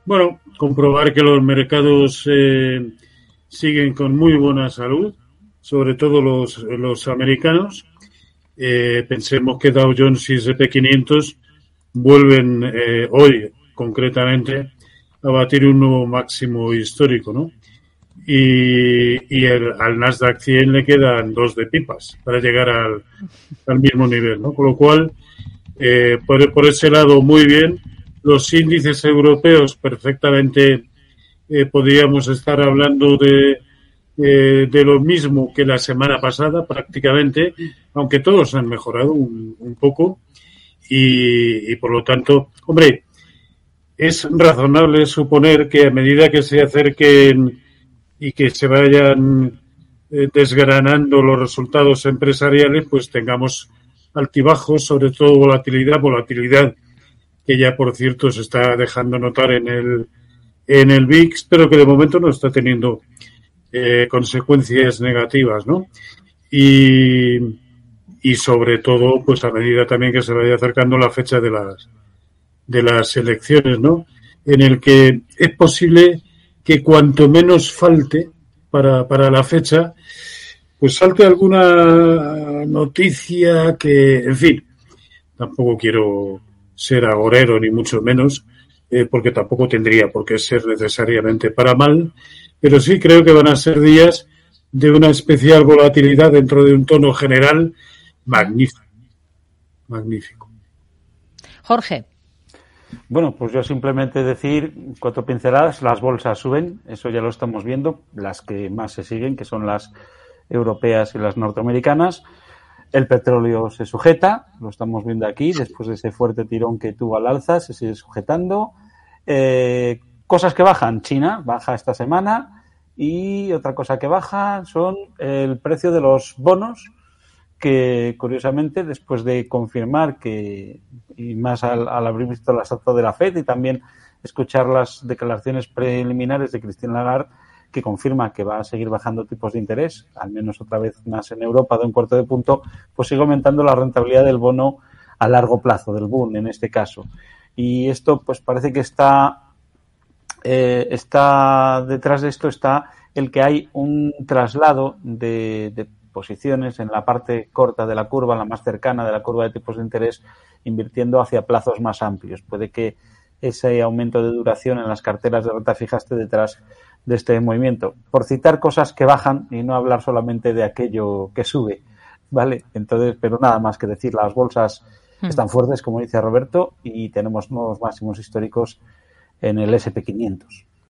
Bueno, comprobar que los mercados siguen con muy buena salud, sobre todo los americanos. Pensemos que Dow Jones y S&P 500 vuelven hoy, concretamente, a batir un nuevo máximo histórico, ¿no? Al Nasdaq 100 le quedan dos de pipas para llegar al mismo nivel, ¿no? Con lo cual, por ese lado, muy bien. Los índices europeos perfectamente podríamos estar hablando de lo mismo que la semana pasada, prácticamente, aunque todos han mejorado un poco. Y por lo tanto, hombre, es razonable suponer que a medida que se acerquen y que se vayan desgranando los resultados empresariales, pues tengamos altibajos, sobre todo volatilidad que ya por cierto se está dejando notar en el VIX, pero que de momento no está teniendo consecuencias negativas, ¿no? Y, y sobre todo, pues a medida también que se vaya acercando la fecha de las elecciones, ¿no? En el que es posible que cuanto menos falte para la fecha, pues salte alguna noticia que, en fin, tampoco quiero ser agorero ni mucho menos, porque tampoco tendría por qué ser necesariamente para mal, pero sí creo que van a ser días de una especial volatilidad dentro de un tono general magnífico. Magnífico. Jorge. Bueno, pues yo simplemente decir 4 pinceladas. Las bolsas suben, eso ya lo estamos viendo, las que más se siguen, que son las europeas y las norteamericanas. El petróleo se sujeta, lo estamos viendo aquí, después de ese fuerte tirón que tuvo al alza, se sigue sujetando. Cosas que bajan, China baja esta semana, y otra cosa que baja son el precio de los bonos, que curiosamente, después de confirmar que, y más al haber visto las actas de la FED y también escuchar las declaraciones preliminares de Christine Lagarde, que confirma que va a seguir bajando tipos de interés, al menos otra vez más en Europa de 1/4 de punto, pues sigue aumentando la rentabilidad del bono a largo plazo, del Bund en este caso. Y esto pues parece que está detrás de esto está el que hay un traslado de posiciones en la parte corta de la curva, la más cercana de la curva de tipos de interés, invirtiendo hacia plazos más amplios. Puede que ese aumento de duración en las carteras de renta fija esté detrás de este movimiento. Por citar cosas que bajan y no hablar solamente de aquello que sube, ¿vale? Entonces, pero nada más que decir, las bolsas están fuertes, como dice Roberto, y tenemos nuevos máximos históricos en el S&P 500.